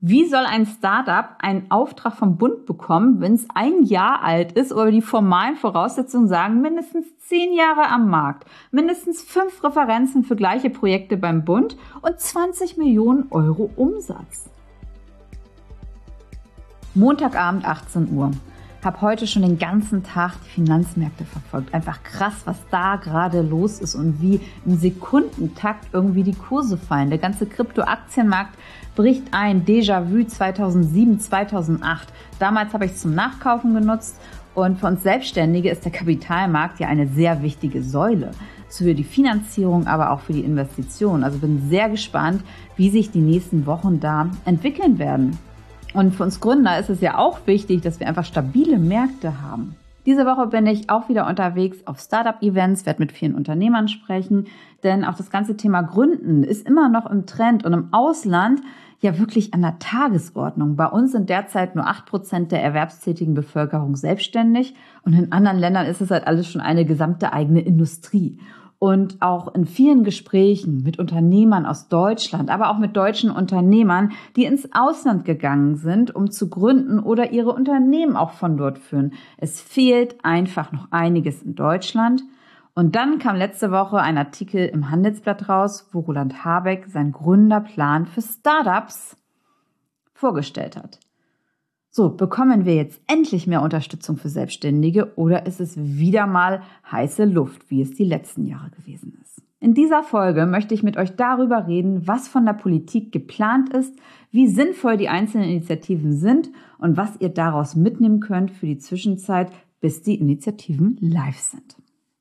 Wie soll ein Startup einen Auftrag vom Bund bekommen, wenn es 1 Jahr alt ist oder die formalen Voraussetzungen sagen, mindestens 10 Jahre am Markt, mindestens 5 Referenzen für gleiche Projekte beim Bund und 20 Millionen Euro Umsatz? Montagabend 18 Uhr. Habe heute schon den ganzen Tag die Finanzmärkte verfolgt. Einfach krass, was da gerade los ist und wie im Sekundentakt irgendwie die Kurse fallen. Der ganze Kryptoaktienmarkt bricht ein. Déjà-vu 2007, 2008. Damals habe ich es zum Nachkaufen genutzt. Und für uns Selbstständige ist der Kapitalmarkt ja eine sehr wichtige Säule. Für die Finanzierung, aber auch für die Investition. Also bin sehr gespannt, wie sich die nächsten Wochen da entwickeln werden. Und für uns Gründer ist es ja auch wichtig, dass wir einfach stabile Märkte haben. Diese Woche bin ich auch wieder unterwegs auf Startup-Events, werde mit vielen Unternehmern sprechen, denn auch das ganze Thema Gründen ist immer noch im Trend und im Ausland ja wirklich an der Tagesordnung. Bei uns sind derzeit nur 8% der erwerbstätigen Bevölkerung selbstständig und in anderen Ländern ist es halt alles schon eine gesamte eigene Industrie. Und auch in vielen Gesprächen mit Unternehmern aus Deutschland, aber auch mit deutschen Unternehmern, die ins Ausland gegangen sind, um zu gründen oder ihre Unternehmen auch von dort führen. Es fehlt einfach noch einiges in Deutschland. Und dann kam letzte Woche ein Artikel im Handelsblatt raus, wo Roland Habeck seinen Gründerplan für Startups vorgestellt hat. So, bekommen wir jetzt endlich mehr Unterstützung für Selbstständige oder ist es wieder mal heiße Luft, wie es die letzten Jahre gewesen ist? In dieser Folge möchte ich mit euch darüber reden, was von der Politik geplant ist, wie sinnvoll die einzelnen Initiativen sind und was ihr daraus mitnehmen könnt für die Zwischenzeit, bis die Initiativen live sind.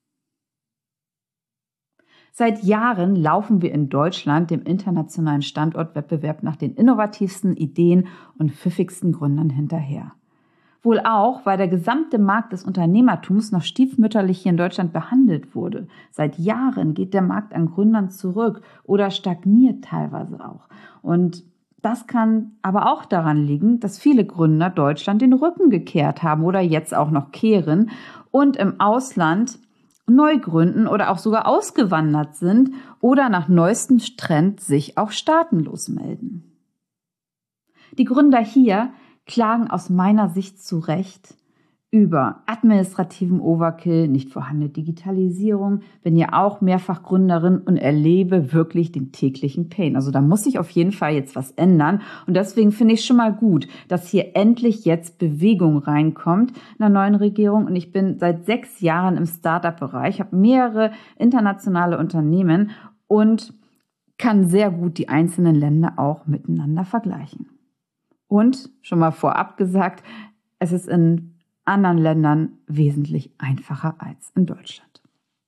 Seit Jahren laufen wir in Deutschland dem internationalen Standortwettbewerb nach den innovativsten Ideen und pfiffigsten Gründern hinterher. Wohl auch, weil der gesamte Markt des Unternehmertums noch stiefmütterlich hier in Deutschland behandelt wurde. Seit Jahren geht der Markt an Gründern zurück oder stagniert teilweise auch. Und das kann aber auch daran liegen, dass viele Gründer Deutschland den Rücken gekehrt haben oder jetzt auch noch kehren und im Ausland neu gründen oder auch sogar ausgewandert sind oder nach neuestem Trend sich auch staatenlos melden. Die Gründer hier klagen aus meiner Sicht zu Recht über administrativen Overkill, nicht vorhandene Digitalisierung, bin ja auch mehrfach Gründerin und erlebe wirklich den täglichen Pain. Also da muss sich auf jeden Fall jetzt was ändern und deswegen finde ich schon mal gut, dass hier endlich jetzt Bewegung reinkommt in der neuen Regierung und ich bin seit 6 Jahren im Startup-Bereich, habe mehrere internationale Unternehmen und kann sehr gut die einzelnen Länder auch miteinander vergleichen. Und schon mal vorab gesagt, es ist in anderen Ländern wesentlich einfacher als in Deutschland.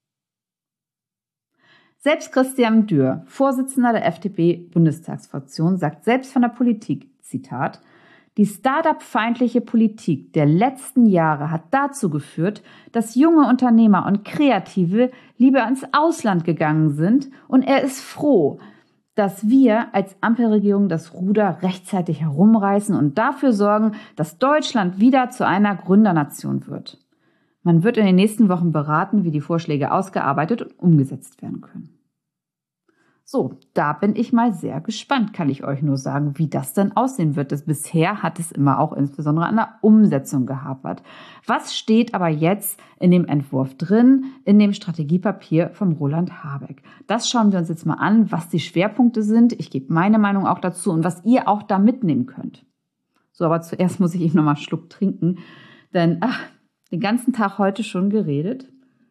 Selbst Christian Dürr, Vorsitzender der FDP-Bundestagsfraktion, sagt selbst von der Politik, Zitat, die Start-up-feindliche Politik der letzten Jahre hat dazu geführt, dass junge Unternehmer und Kreative lieber ins Ausland gegangen sind und er ist froh, dass wir als Ampelregierung das Ruder rechtzeitig herumreißen und dafür sorgen, dass Deutschland wieder zu einer Gründernation wird. Man wird in den nächsten Wochen beraten, wie die Vorschläge ausgearbeitet und umgesetzt werden können. So, da bin ich mal sehr gespannt, kann ich euch nur sagen, wie das dann aussehen wird. Bisher hat es immer auch insbesondere an der Umsetzung gehapert. Was steht aber jetzt in dem Entwurf drin, in dem Strategiepapier vom Roland Habeck? Das schauen wir uns jetzt mal an, was die Schwerpunkte sind. Ich gebe meine Meinung auch dazu und was ihr auch da mitnehmen könnt. So, aber zuerst muss ich eben noch mal einen Schluck trinken, denn den ganzen Tag heute schon geredet.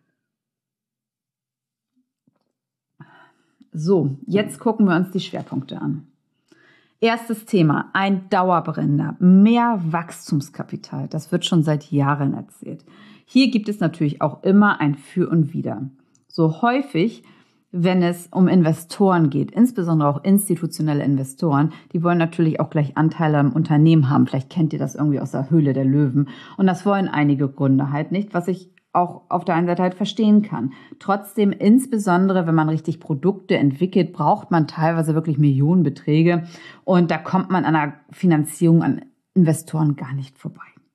So, jetzt gucken wir uns die Schwerpunkte an. Erstes Thema, ein Dauerbrenner, mehr Wachstumskapital. Das wird schon seit Jahren erzählt. Hier gibt es natürlich auch immer ein Für und Wider. So häufig, wenn es um Investoren geht, insbesondere auch institutionelle Investoren, die wollen natürlich auch gleich Anteile am Unternehmen haben. Vielleicht kennt ihr das irgendwie aus der Höhle der Löwen. Und das wollen einige Gründer halt nicht, was ich auch auf der einen Seite halt verstehen kann. Trotzdem, insbesondere wenn man richtig Produkte entwickelt, braucht man teilweise wirklich Millionenbeträge und da kommt man an der Finanzierung an Investoren gar nicht vorbei.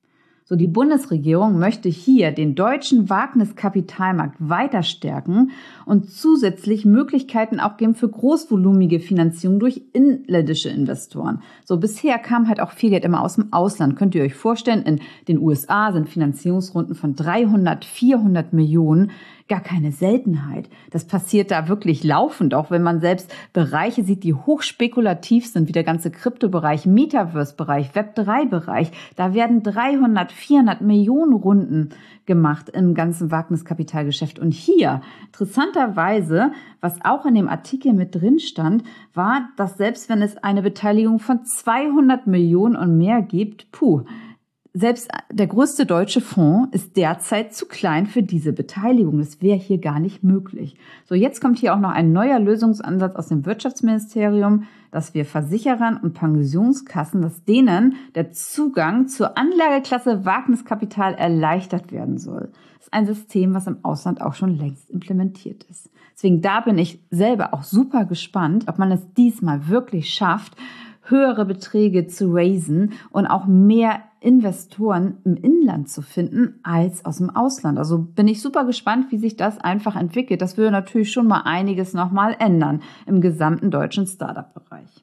So, die Bundesregierung möchte hier den deutschen Wagniskapitalmarkt weiter stärken und zusätzlich Möglichkeiten auch geben für großvolumige Finanzierung durch inländische Investoren. So, bisher kam halt auch viel Geld immer aus dem Ausland. Könnt ihr euch vorstellen, in den USA sind Finanzierungsrunden von 300, 400 Millionen gar keine Seltenheit. Das passiert da wirklich laufend, auch wenn man selbst Bereiche sieht, die hochspekulativ sind, wie der ganze Kryptobereich, Metaverse-Bereich, Web3-Bereich. Da werden 300, 400 Millionen Runden gemacht im ganzen Wagniskapitalgeschäft. Und hier, interessanterweise, was auch in dem Artikel mit drin stand, war, dass selbst wenn es eine Beteiligung von 200 Millionen und mehr gibt, selbst der größte deutsche Fonds ist derzeit zu klein für diese Beteiligung. Das wäre hier gar nicht möglich. So, jetzt kommt hier auch noch ein neuer Lösungsansatz aus dem Wirtschaftsministerium, dass wir Versicherern und Pensionskassen, dass denen der Zugang zur Anlageklasse Wagniskapital erleichtert werden soll. Das ist ein System, was im Ausland auch schon längst implementiert ist. Deswegen da bin ich selber auch super gespannt, ob man es diesmal wirklich schafft, höhere Beträge zu raisen und auch mehr Investoren im Inland zu finden als aus dem Ausland. Also bin ich super gespannt, wie sich das einfach entwickelt. Das würde natürlich schon mal einiges nochmal ändern im gesamten deutschen Startup-Bereich.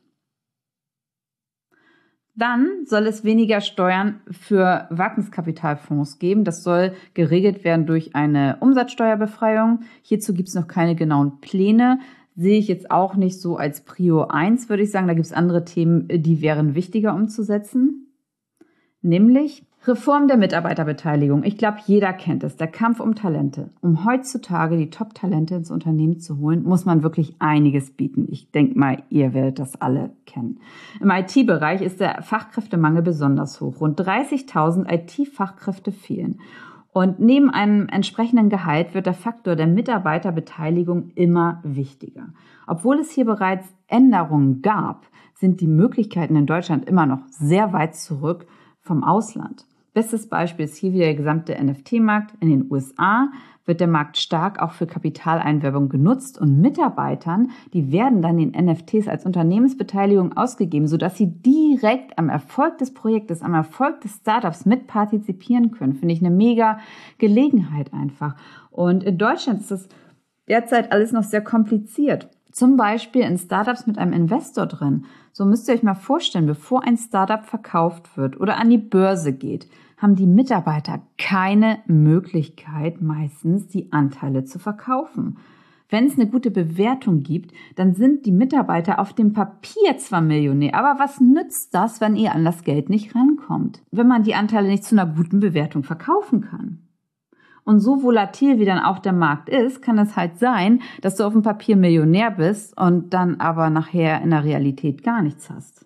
Dann soll es weniger Steuern für Wagniskapitalfonds geben. Das soll geregelt werden durch eine Umsatzsteuerbefreiung. Hierzu gibt es noch keine genauen Pläne. Sehe ich jetzt auch nicht so als Prio 1, würde ich sagen. Da gibt es andere Themen, die wären wichtiger umzusetzen. Nämlich Reform der Mitarbeiterbeteiligung. Ich glaube, jeder kennt es. Der Kampf um Talente. Um heutzutage die Top-Talente ins Unternehmen zu holen, muss man wirklich einiges bieten. Ich denke mal, ihr werdet das alle kennen. Im IT-Bereich ist der Fachkräftemangel besonders hoch. Rund 30.000 IT-Fachkräfte fehlen. Und neben einem entsprechenden Gehalt wird der Faktor der Mitarbeiterbeteiligung immer wichtiger. Obwohl es hier bereits Änderungen gab, sind die Möglichkeiten in Deutschland immer noch sehr weit zurück vom Ausland. Bestes Beispiel ist hier wieder der gesamte NFT-Markt. In den USA wird der Markt stark auch für Kapitaleinwerbung genutzt und Mitarbeitern, die werden dann den NFTs als Unternehmensbeteiligung ausgegeben, sodass sie direkt am Erfolg des Projektes, am Erfolg des Startups mitpartizipieren können. Finde ich eine mega Gelegenheit einfach. Und in Deutschland ist das derzeit alles noch sehr kompliziert. Zum Beispiel in Startups mit einem Investor drin. So müsst ihr euch mal vorstellen, bevor ein Startup verkauft wird oder an die Börse geht, haben die Mitarbeiter keine Möglichkeit, meistens die Anteile zu verkaufen. Wenn es eine gute Bewertung gibt, dann sind die Mitarbeiter auf dem Papier zwar Millionär, aber was nützt das, wenn ihr an das Geld nicht rankommt, wenn man die Anteile nicht zu einer guten Bewertung verkaufen kann? Und so volatil wie dann auch der Markt ist, kann es halt sein, dass du auf dem Papier Millionär bist und dann aber nachher in der Realität gar nichts hast.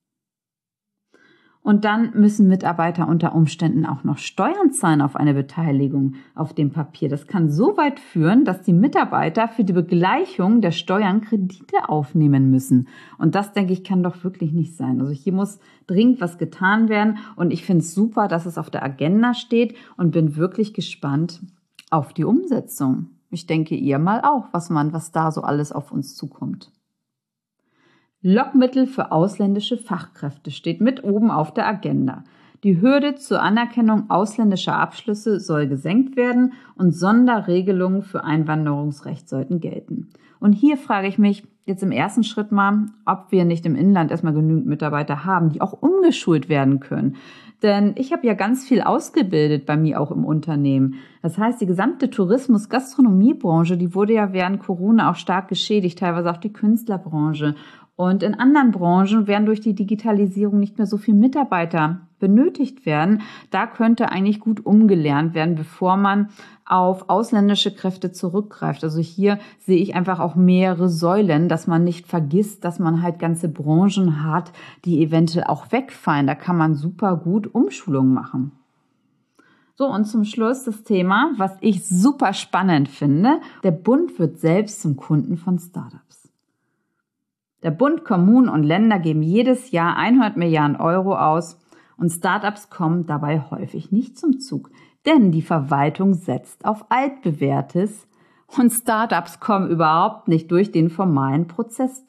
Und dann müssen Mitarbeiter unter Umständen auch noch Steuern zahlen auf eine Beteiligung auf dem Papier. Das kann so weit führen, dass die Mitarbeiter für die Begleichung der Steuern Kredite aufnehmen müssen. Und das, denke ich, kann doch wirklich nicht sein. Also hier muss dringend was getan werden. Und ich finde es super, dass es auf der Agenda steht und bin wirklich gespannt auf die Umsetzung. Ich denke, ihr mal auch, was da so alles auf uns zukommt. Lockmittel für ausländische Fachkräfte steht mit oben auf der Agenda. Die Hürde zur Anerkennung ausländischer Abschlüsse soll gesenkt werden und Sonderregelungen für Einwanderungsrecht sollten gelten. Und hier frage ich mich jetzt im ersten Schritt mal, ob wir nicht im Inland erstmal genügend Mitarbeiter haben, die auch umgeschult werden können. Denn ich habe ja ganz viel ausgebildet bei mir auch im Unternehmen. Das heißt, die gesamte Tourismus-Gastronomiebranche, die wurde ja während Corona auch stark geschädigt, teilweise auch die Künstlerbranche. Und in anderen Branchen werden durch die Digitalisierung nicht mehr so viele Mitarbeiter benötigt werden. Da könnte eigentlich gut umgelernt werden, bevor man auf ausländische Kräfte zurückgreift. Also hier sehe ich einfach auch mehrere Säulen, dass man nicht vergisst, dass man halt ganze Branchen hat, die eventuell auch wegfallen. Da kann man super gut Umschulung machen. So, und zum Schluss das Thema, was ich super spannend finde. Der Bund wird selbst zum Kunden von Startups. Der Bund, Kommunen und Länder geben jedes Jahr 100 Milliarden Euro aus und Startups kommen dabei häufig nicht zum Zug, denn die Verwaltung setzt auf Altbewährtes und Startups kommen überhaupt nicht durch den formalen Prozess durch.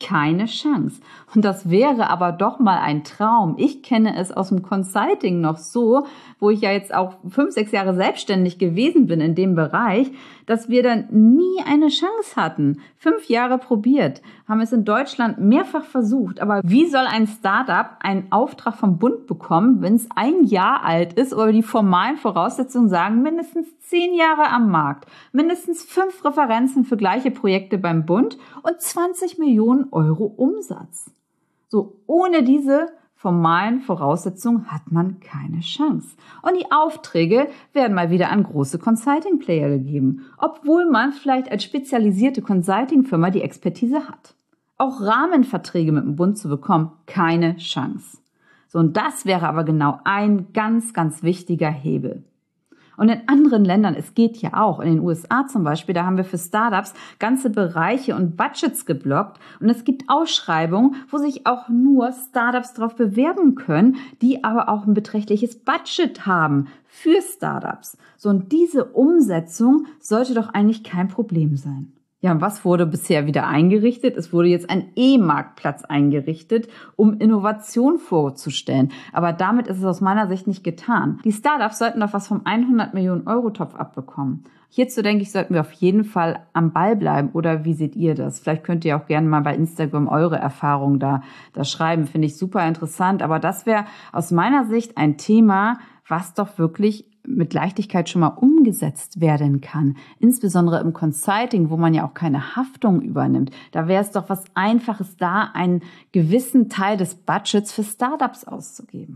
Keine Chance. Und das wäre aber doch mal ein Traum. Ich kenne es aus dem Consulting noch so, wo ich ja jetzt auch 5, 6 Jahre selbstständig gewesen bin in dem Bereich, dass wir dann nie eine Chance hatten. 5 Jahre probiert, haben es in Deutschland mehrfach versucht. Aber wie soll ein Startup einen Auftrag vom Bund bekommen, wenn es 1 Jahr alt ist oder die formalen Voraussetzungen sagen, mindestens 10 Jahre am Markt, mindestens 5 Referenzen für gleiche Projekte beim Bund und 20 Millionen Euro Umsatz. So, ohne diese formalen Voraussetzungen hat man keine Chance. Und die Aufträge werden mal wieder an große Consulting-Player gegeben, obwohl man vielleicht als spezialisierte Consulting-Firma die Expertise hat. Auch Rahmenverträge mit dem Bund zu bekommen, keine Chance. So, und das wäre aber genau ein ganz, ganz wichtiger Hebel. Und in anderen Ländern, es geht ja auch, in den USA zum Beispiel, da haben wir für Startups ganze Bereiche und Budgets geblockt. Und es gibt Ausschreibungen, wo sich auch nur Startups darauf bewerben können, die aber auch ein beträchtliches Budget haben für Startups. So, und diese Umsetzung sollte doch eigentlich kein Problem sein. Ja, und was wurde bisher wieder eingerichtet? Es wurde jetzt ein E-Marktplatz eingerichtet, um Innovation vorzustellen. Aber damit ist es aus meiner Sicht nicht getan. Die Startups sollten doch was vom 100 Millionen Euro Topf abbekommen. Hierzu denke ich, sollten wir auf jeden Fall am Ball bleiben. Oder wie seht ihr das? Vielleicht könnt ihr auch gerne mal bei Instagram eure Erfahrungen da schreiben. Finde ich super interessant. Aber das wäre aus meiner Sicht ein Thema, was doch wirklich mit Leichtigkeit schon mal umgesetzt werden kann. Insbesondere im Consulting, wo man ja auch keine Haftung übernimmt. Da wäre es doch was Einfaches, da einen gewissen Teil des Budgets für Startups auszugeben.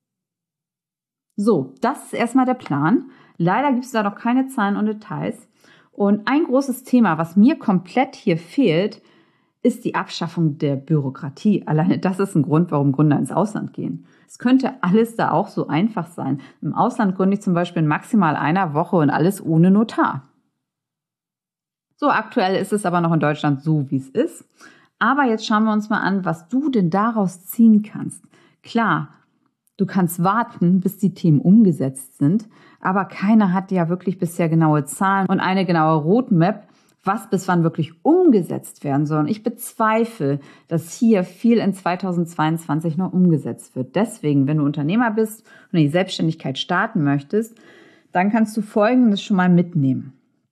So, das ist erstmal der Plan. Leider gibt es da noch keine Zahlen und Details. Und ein großes Thema, was mir komplett hier fehlt, ist die Abschaffung der Bürokratie. Alleine das ist ein Grund, warum Gründer ins Ausland gehen. Es könnte alles da auch so einfach sein. Im Ausland gründe ich zum Beispiel in maximal einer Woche und alles ohne Notar. So, aktuell ist es aber noch in Deutschland so, wie es ist. Aber jetzt schauen wir uns mal an, was du denn daraus ziehen kannst. Klar, du kannst warten, bis die Themen umgesetzt sind, aber keiner hat ja wirklich bisher genaue Zahlen und eine genaue Roadmap, was bis wann wirklich umgesetzt werden soll. Und ich bezweifle, dass hier viel in 2022 noch umgesetzt wird. Deswegen, wenn du Unternehmer bist und in die Selbstständigkeit starten möchtest, dann kannst du Folgendes schon mal mitnehmen.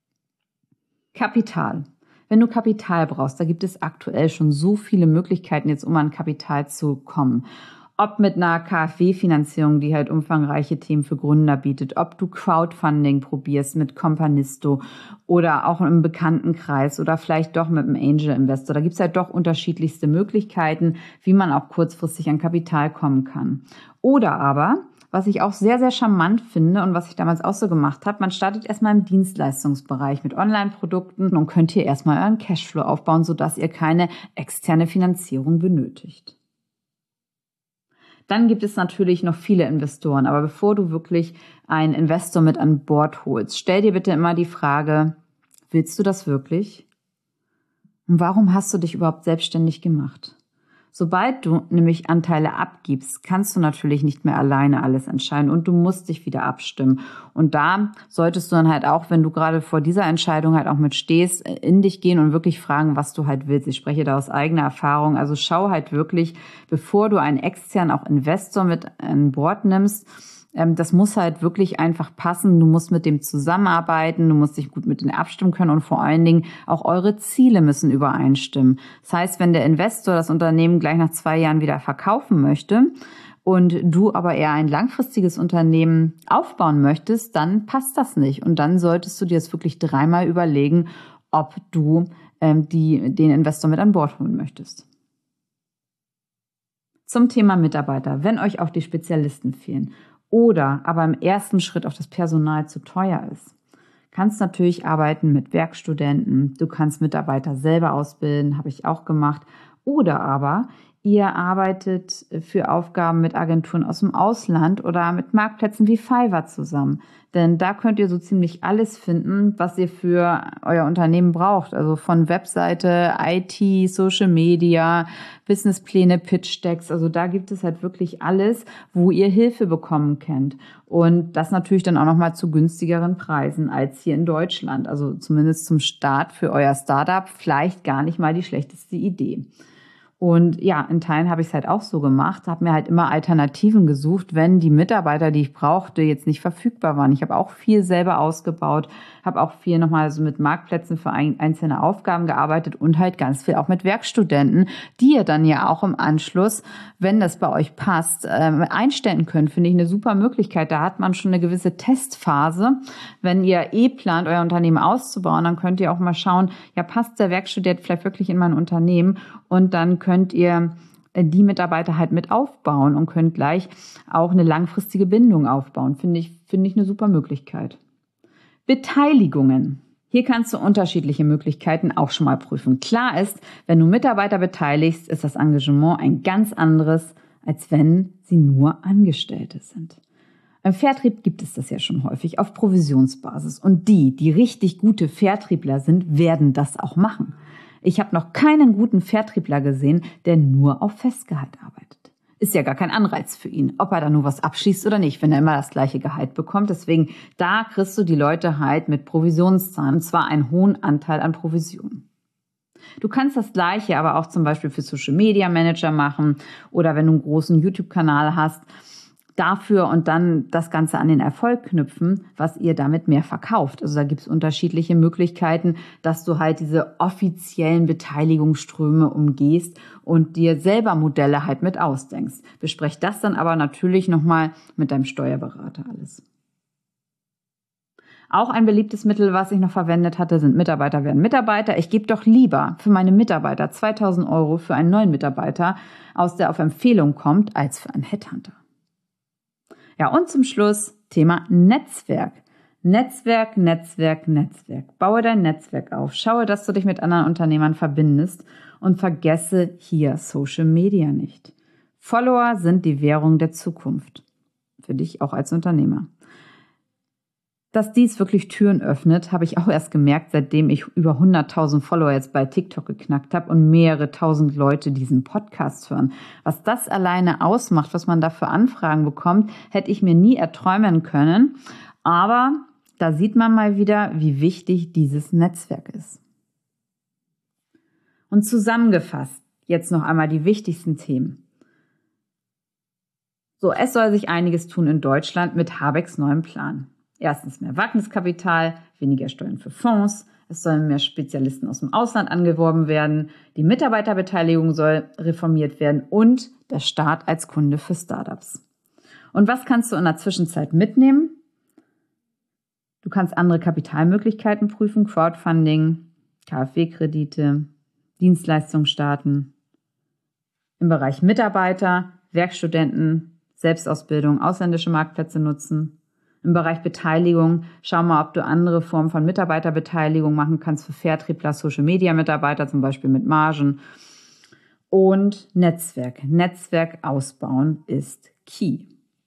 Kapital. Wenn du Kapital brauchst, da gibt es aktuell schon so viele Möglichkeiten, jetzt um an Kapital zu kommen. Ob mit einer KfW-Finanzierung, die halt umfangreiche Themen für Gründer bietet, ob du Crowdfunding probierst mit Companisto oder auch im Bekanntenkreis oder vielleicht doch mit einem Angel Investor. Da gibt's halt doch unterschiedlichste Möglichkeiten, wie man auch kurzfristig an Kapital kommen kann. Oder aber, was ich auch sehr, sehr charmant finde und was ich damals auch so gemacht habe, man startet erstmal im Dienstleistungsbereich mit Online-Produkten und könnt hier erstmal euren Cashflow aufbauen, sodass ihr keine externe Finanzierung benötigt. Dann gibt es natürlich noch viele Investoren. Aber bevor du wirklich einen Investor mit an Bord holst, stell dir bitte immer die Frage, willst du das wirklich? Und warum hast du dich überhaupt selbstständig gemacht? Sobald du nämlich Anteile abgibst, kannst du natürlich nicht mehr alleine alles entscheiden und du musst dich wieder abstimmen. Und da solltest du dann halt auch, wenn du gerade vor dieser Entscheidung halt auch mit stehst, in dich gehen und wirklich fragen, was du halt willst. Ich spreche da aus eigener Erfahrung. Also schau halt wirklich, bevor du einen externen auch Investor mit an Bord nimmst, das muss halt wirklich einfach passen. Du musst mit dem zusammenarbeiten, du musst dich gut mit denen abstimmen können und vor allen Dingen auch eure Ziele müssen übereinstimmen. Das heißt, wenn der Investor das Unternehmen gleich nach 2 Jahren wieder verkaufen möchte und du aber eher ein langfristiges Unternehmen aufbauen möchtest, dann passt das nicht. Und dann solltest du dir das wirklich 3-mal überlegen, ob du den Investor mit an Bord holen möchtest. Zum Thema Mitarbeiter, wenn euch auch die Spezialisten fehlen oder aber im ersten Schritt auch das Personal zu teuer ist, kannst natürlich arbeiten mit Werkstudenten, du kannst Mitarbeiter selber ausbilden, habe ich auch gemacht, oder aber ihr arbeitet für Aufgaben mit Agenturen aus dem Ausland oder mit Marktplätzen wie Fiverr zusammen. Denn da könnt ihr so ziemlich alles finden, was ihr für euer Unternehmen braucht. Also von Webseite, IT, Social Media, Businesspläne, Pitch-Decks. Also da gibt es halt wirklich alles, wo ihr Hilfe bekommen könnt. Und das natürlich dann auch nochmal zu günstigeren Preisen als hier in Deutschland. Also zumindest zum Start für euer Startup vielleicht gar nicht mal die schlechteste Idee. Und ja, in Teilen habe ich es halt auch so gemacht, habe mir halt immer Alternativen gesucht, wenn die Mitarbeiter, die ich brauchte, jetzt nicht verfügbar waren. Ich habe auch viel selber ausgebaut, habe auch viel nochmal so mit Marktplätzen für einzelne Aufgaben gearbeitet und halt ganz viel auch mit Werkstudenten, die ihr dann ja auch im Anschluss, wenn das bei euch passt, einstellen könnt. Finde ich eine super Möglichkeit. Da hat man schon eine gewisse Testphase. Wenn ihr plant, euer Unternehmen auszubauen, dann könnt ihr auch mal schauen, ja, passt der Werkstudent vielleicht wirklich in mein Unternehmen? Und dann könnt ihr die Mitarbeiter halt mit aufbauen und könnt gleich auch eine langfristige Bindung aufbauen. Finde ich eine super Möglichkeit. Beteiligungen. Hier kannst du unterschiedliche Möglichkeiten auch schon mal prüfen. Klar ist, wenn du Mitarbeiter beteiligst, ist das Engagement ein ganz anderes, als wenn sie nur Angestellte sind. Im Vertrieb gibt es das ja schon häufig auf Provisionsbasis. Und die richtig gute Vertriebler sind, werden das auch machen. Ich habe noch keinen guten Vertriebler gesehen, der nur auf Festgehalt arbeitet. Ist ja gar kein Anreiz für ihn, ob er da nur was abschließt oder nicht, wenn er immer das gleiche Gehalt bekommt. Deswegen, da kriegst du die Leute halt mit Provisionszahlen, und zwar einen hohen Anteil an Provisionen. Du kannst das Gleiche aber auch zum Beispiel für Social Media Manager machen oder wenn du einen großen YouTube-Kanal hast, dafür und dann das Ganze an den Erfolg knüpfen, was ihr damit mehr verkauft. Also da gibt es unterschiedliche Möglichkeiten, dass du halt diese offiziellen Beteiligungsströme umgehst und dir selber Modelle halt mit ausdenkst. Besprech das dann aber natürlich nochmal mit deinem Steuerberater alles. Auch ein beliebtes Mittel, was ich noch verwendet hatte, sind Mitarbeiter werden Mitarbeiter. Ich gebe doch lieber für meine Mitarbeiter 2.000 € für einen neuen Mitarbeiter aus, der auf Empfehlung kommt, als für einen Headhunter. Ja, und zum Schluss Thema Netzwerk. Netzwerk. Baue dein Netzwerk auf. Schaue, dass du dich mit anderen Unternehmern verbindest und vergesse hier Social Media nicht. Follower sind die Währung der Zukunft. Für dich auch als Unternehmer. Dass dies wirklich Türen öffnet, habe ich auch erst gemerkt, seitdem ich über 100.000 Follower jetzt bei TikTok geknackt habe und mehrere tausend Leute diesen Podcast hören. Was das alleine ausmacht, was man da für Anfragen bekommt, hätte ich mir nie erträumen können. Aber da sieht man mal wieder, wie wichtig dieses Netzwerk ist. Und zusammengefasst, jetzt noch einmal die wichtigsten Themen. So, es soll sich einiges tun in Deutschland mit Habecks neuem Plan. Erstens mehr Wagniskapital, weniger Steuern für Fonds, es sollen mehr Spezialisten aus dem Ausland angeworben werden, die Mitarbeiterbeteiligung soll reformiert werden und der Staat als Kunde für Startups. Und was kannst du in der Zwischenzeit mitnehmen? Du kannst andere Kapitalmöglichkeiten prüfen, Crowdfunding, KfW-Kredite, Dienstleistungen starten. Im Bereich Mitarbeiter, Werkstudenten, Selbstausbildung, ausländische Marktplätze nutzen. Im Bereich Beteiligung, schau mal, ob du andere Formen von Mitarbeiterbeteiligung machen kannst für Vertriebler, Social-Media-Mitarbeiter, zum Beispiel mit Margen. Und Netzwerk. Netzwerk ausbauen ist key.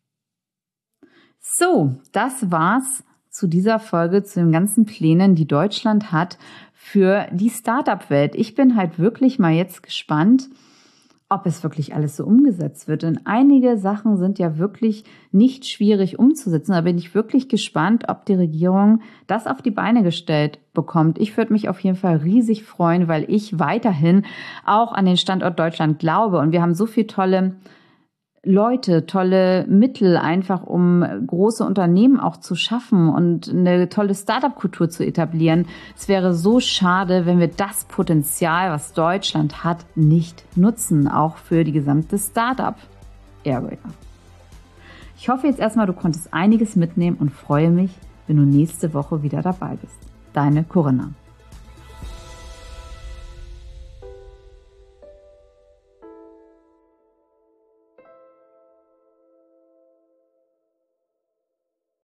So, das war's zu dieser Folge, zu den ganzen Plänen, die Deutschland hat für die Startup-Welt. Ich bin halt wirklich mal jetzt gespannt, ob es wirklich alles so umgesetzt wird. Denn einige Sachen sind ja wirklich nicht schwierig umzusetzen. Da bin ich wirklich gespannt, ob die Regierung das auf die Beine gestellt bekommt. Ich würde mich auf jeden Fall riesig freuen, weil ich weiterhin auch an den Standort Deutschland glaube. Und wir haben so viele tolle Leute, tolle Mittel einfach, um große Unternehmen auch zu schaffen und eine tolle Startup-Kultur zu etablieren. Es wäre so schade, wenn wir das Potenzial, was Deutschland hat, nicht nutzen, auch für die gesamte Startup-Area. Ich hoffe jetzt erstmal, du konntest einiges mitnehmen und freue mich, wenn du nächste Woche wieder dabei bist. Deine Corinna.